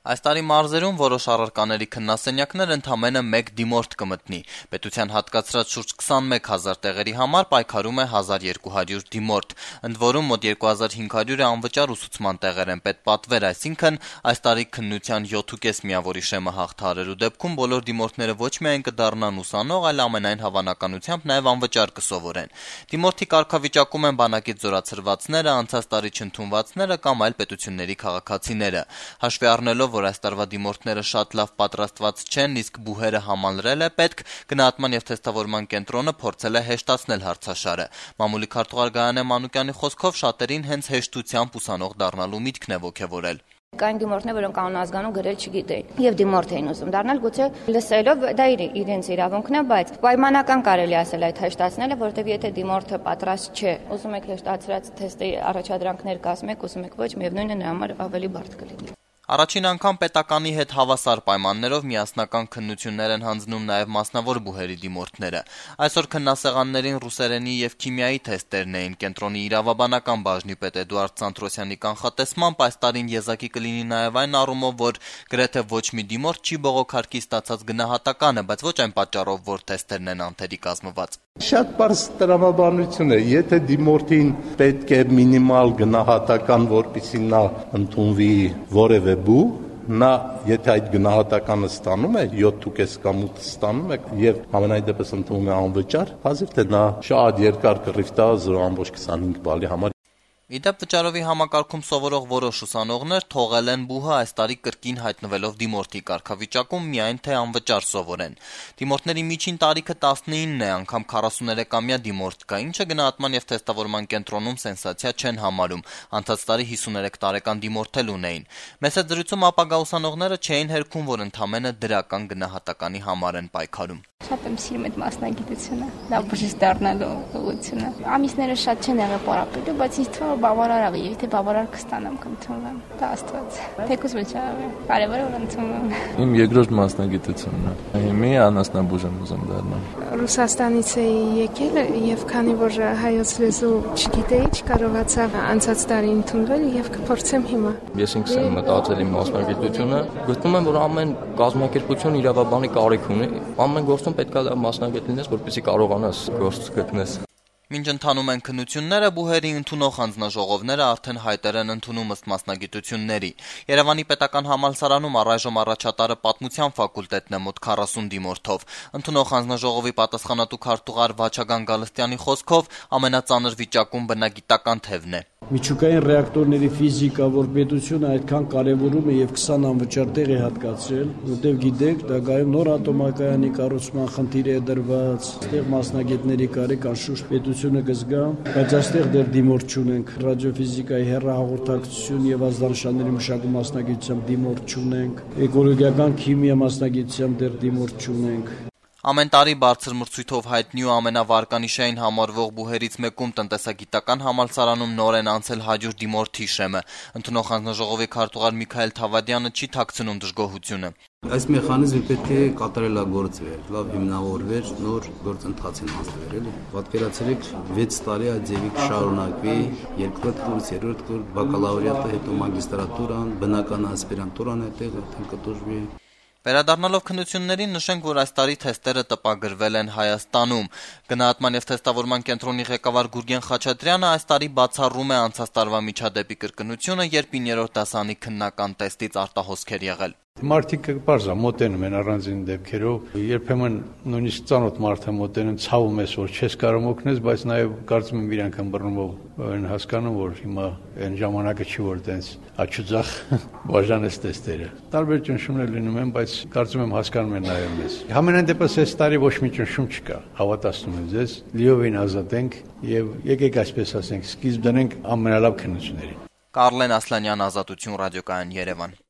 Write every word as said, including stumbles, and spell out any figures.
Այս տարի մարզերում որոշ առարկաների քննասենյակներ ընդամենը մեկ դիմորդ կմտնի։ Պետության հատկացրած շուրջ քսանմեկ հազար տեղերի համար պայքարում է հազար երկու հարյուր դիմորդ, ընդ որում մոտ երկու հազար հինգ հարյուրը անվճար ուսուցման տեղեր են պետպատվեր, այսինքն այս տարի քննության յոթ ու կես միավորի շեմը հաղթահարելու դեպքում բոլոր դիմորդները ոչ միայն կդառնան ուսանող, այլ ամենայն հավանականությամբ նաև անվճար կսովորեն։ Դիմորդի կարգավիճակում են բանակից զորացրվածները, անցած տարի չընդունվածները կամ այլ պետությունների քաղաքացիները։ Հաշվի առնելով, որ այս տարվա դիմորդները շատ լավ պատրաստված չեն, իսկ բուհերը համալրել է պետք, գնահատման եւ թեստավորման կենտրոնը փորձել է հեշտացնել հարցաշարը։ Մամուլի քարտուղար Գայանե Մանուկյանի խոսքով շատերին հենց հեշտությամբ ուսանող դառնալու միտքն է ոգևորել։ Կային դիմորդներ, որոնք անազգանուն գրել չգիտեին եւ դիմորդ էին ուզում դառնալ, գուցե լսելով դա իր իրենց իրավունքն է, բայց պայմանական կարելի ասել այդ հեշտացնելը, որովհետեւ եթե դիմորդը պատրաստ չէ, ուզում եք հեշտացրած թեստի առաջադրանքներ կազմեք, ուզում եք ոչ, միևնույնն է նրա համար ավելի բարդ կլինի։ Առաջին անգամ պետականի հետ հավասար պայմաններով միասնական քննություններ են հանձնում նաև մասնավոր բուհերի դիմորդները։ Այսօր քննասեղաններին ռուսերենի եւ քիմիայի թեստերն էին։ Կենտրոնի իրավաբանական բաժնի պետ Էդուարդ Սանթրոսյանի կանխատեսմամբ այս տարին եզակի կլինի նաև այն առումով, որ գրեթե ոչ մի դիմորդ չի բողոքարկի ստացած գնահատականը, բայց ոչ այն պատճառով, որ թեստերն են անթերի կազմված։ Շատ բարձ տրամաբանություն է, եթե դիմորդին պետք է մինիմալ գնահատական, որպեսզի նա ընդունվի որևէ բու, նա եթե այդ գնահատականը ստանում է, յոթ ու կես կամ ութ ստանում է եւ ամենայն դեպս ընդունում է անվճար, հազիվ թե նա շատ երկար կռիվ տա զրո կόμμα քսանհինգ բալի համար։ Իդեպ վճարովի համակարգում սովորող որոշ ուսանողներ թողել են բուհը այս տարի կրկին հայտնվելով դիմորդի կարգավիճակում միայն թե անվճար սովորեն։ Դիմորդների միջին տարիքը տասնինն է, անգամ քառասուներեքամյա դիմորդ կա, ինչը գնահատման եւ թեստավորման կենտրոնում սենսացիա չեն համարում։ Անցած տարի հիսուներեք տարեկան դիմորդ էլ ունեին։ Մեծ զրույցում ապագա ուսանողները չէին հերքում, որ ընդամենը դրական գնահատականի համար են պայքարում։ Շատ եմ սիրում այդ մասնագիտությունը, լավ բժիշկ դառնալու ուղղությունը։ Ամիսները շատ չեն եղել պարապելու, բայց ինձ թվում է բավարար ա, եթե բավարար կստանամ կընդունվեմ։ Դա Աստված։ Թեկուզ վճարը, կարևորը որ ընդունվեմ։ Իմ երկրորդ մասնագիտությունն է։ Հիմի անասնաբուժ եմ ուզում դառնալ։ Ռուսաստանից էի եկել եւ քանի որ հայոց լեզու չգիտեի, չկարողացա անցած տարի ընդունվել եւ կփորձեմ հիմա։ Ես ինքս եմ մտածել իմ մասնագիտությունը, գտնում եմ, որ ամեն կազմակերպություն իրավաբանի կարիք ունի, ամեն գործում պետք է լավ մասնագետ լինես, որպեսզի կարողանաս գործ գտնես։ Մինչ ընթանում են քննությունները, բուհերի ընդունող հանձնաժողովները արդեն հայտեր են ընդունում ըստ մասնագիտությունների։ Երևանի պետական համալսարանում առայժմ առաջատարը պատմության ֆակուլտետն է մոտ քառասուն դիմորդով։ Ընդունող հանձնաժողովի պատասխանատու քարտուղար Վաչագան Գալստյանի խոսքով ամենածանր վիճակում բնագիտական թևն է։ Միջուկային ռեակտորների ֆիզիկա, որ պետությունը այդքան կարևորում է եւ քսան անվճար տեղ է հատկացրել, որտեղ գիտեք, դա գայում նոր ատոմակայանի կառուցման խնդիր է դրված, այստեղ մասնագետների կարիք անշուշտ պետությունը կզգա, բայց այստեղ դեռ դիմորդ չունենք, ռադիոֆիզիկայի հեռահաղորդակցություն եւ ազդանշանների մշակում մասնագիտությամբ դիմորդ չունենք, էկոլոգիական քիմիա մասնագիտությամբ դեռ դիմորդ չունենք։ Ամեն տարի բարձր մրցույթով հայտնի ու ամենավարկանիշային համարվող բուհերից մեկում տնտեսագիտական համալսարանում նոր են անցել հաջորդ դիմորդի շեմը։ Ընդունող հանձնաժողովի քարտուղար Միքայել Թավադյանը չի թաքցնում դժգոհությունը։ Այս մեխանիզմը պետք է կատարելագործվեր, լավ հիմնավորվեր, նոր գործընթացին հասնվեր, էլի։ Պատկերացրեք վեց տարի այդ ձևի կշարունակվի, երկրորդ կուրս, երրորդ կուրս, բակալավրիատը, հետո մագիստրատուրան, բնական ասպիրանտուրան այդտեղ արդեն կտուժվի։ Վերադառնալով քննություններին նշենք, որ այս տարի թեստերը տպագրվել են Հայաստանում։ Գնահատման եւ թեստավորման կենտրոնի ղեկավար Գուրգեն Խաչատրյանը այս տարի բացառում է անցած տարվա միջադեպի կրկնությունը, երբ իններորդ դասանի քննական տեստից արտահոսք էր եղել։ Մարդիկ բարձա մոտենում են առանձին դեպքերով, երբեմն նույնիսկ ծանոթ մարդը մոտենում, ցավում ես, որ չես կարող օգնես, բայց նաև կարծում եմ իրանք ըմբռնումով են հասկանում, որ հիմա այն ժամանակը չի, որ տենց աչուձախ բաժանես տեստերը։ Տարբեր ճնշումներ լինում են, բայց կարծում եմ հասկանում են նաև մեզ։ Համենայն դեպս այս տարի ոչ մի ճնշում չկա, հավատացնում եմ ձեզ, լիովին ազատ ենք եւ եկեք այսպես ասենք, սկիզբ դնենք ամենալավ քննություններին։ Կարլեն Ասլանյան, Ազատություն, ռադիոկայան, Երևան։